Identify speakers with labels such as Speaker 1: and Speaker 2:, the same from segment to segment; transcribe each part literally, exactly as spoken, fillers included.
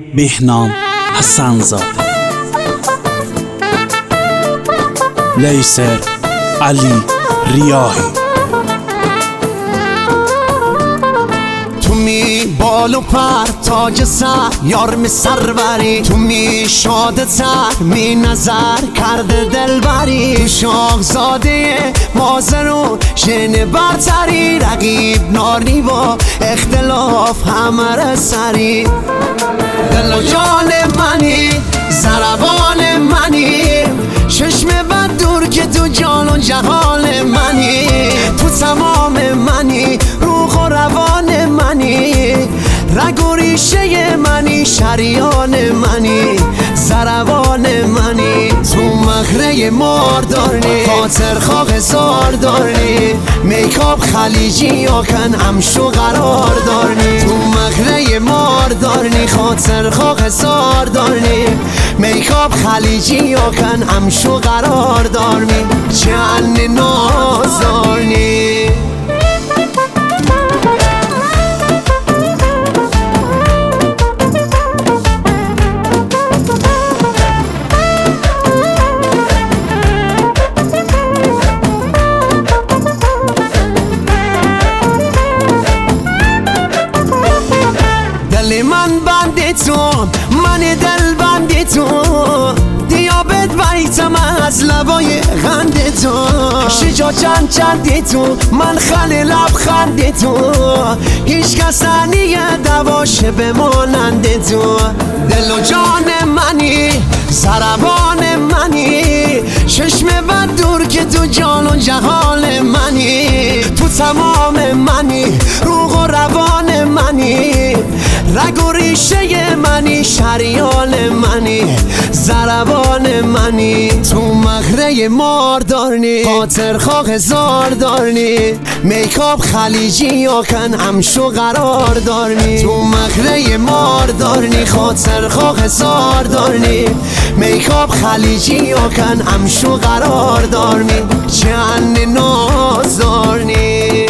Speaker 1: بهنام حسن‌زاده، لیسر علی ریاحی.
Speaker 2: تو می بال و پر تاج سر یار می سروری، تو می شاده تر می نظر کرده دلبری، تو شاهزاده مازرون شن برتری، رقیب ناری با اختلاف همه سری. دل و جان منی زربان منی، چشم بد دور که تو جان و جهان منی، تو تمام منی روح و روان منی، رگ و ریشه منی شریان منی، زربان منی، تو مخره ماردارنی خاطر خواه زار دارنی، میکاب خلیجی یا کن امشو قرار دارنی، تو مخره ماردارنی خاطر خواه زار دارنی، میکاب خلیجی یا کن امشو قرار دارنی، چند ناز دارنی. دل من بندی تو، من دل بندی تو، دیابت بریتم از لبای غندی تو، شجا چند چندی تو، من خلی لب خندی تو، هیچ کسانی دواشه بمانندی تو. دل و جان منی زربان منی، چشم بد دور که تو جان و جهان منی، تو تمام منی روح و روان منی، رگ و ریشه منی شریان منی، زربان منی، تو مخره ماردارنی خاطر خواه زار دارنی، میکاب خلیجی یا کن امشو قرار دارنی، تو مخره ماردارنی خاطر خواه زار دارنی، میکاب خلیجی یا کن امشو قرار دارنی، چند ناز دارنی.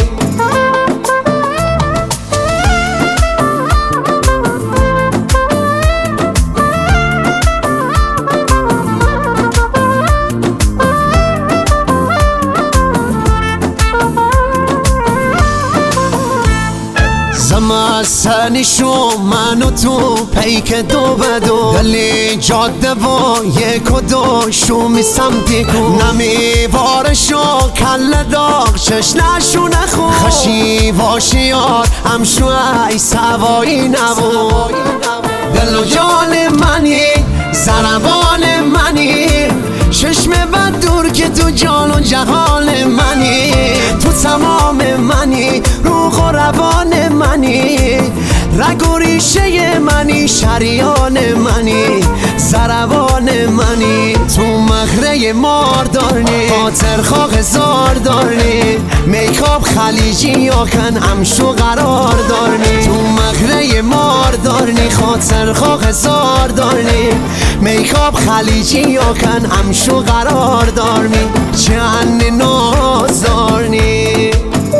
Speaker 2: زمستنی شو من و تو پیک دو بدو، دلی جاده با یک و دو شومی سمتی کن، نمی وارشو کل داغ چش نشو نخون، خشی واشیار همشو ای سوایی نبو. دل و جان منی زربان منی، چشم بد دور که تو جان و جهان منی، تو تمام منی روح و روان منی، رگ و ریشه منی شریان منی، زربان منی، تو مخره ماردارنی خاطر خواه زار دارنی، میکاب خلیجی یا کن امشو قرار دارنی، تو مخره ماردارنی خاطر خواه زار دارنی، میکاب خلیجی یا کن امشو قرار دارنی، چند ناز دارنی.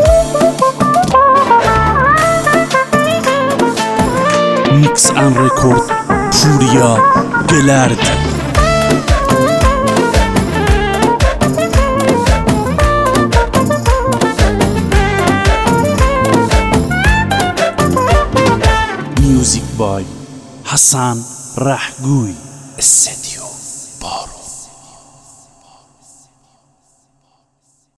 Speaker 1: میکس ان رکورد پوریا گلرد. میوزیک بای حسن رحگوی استدیو.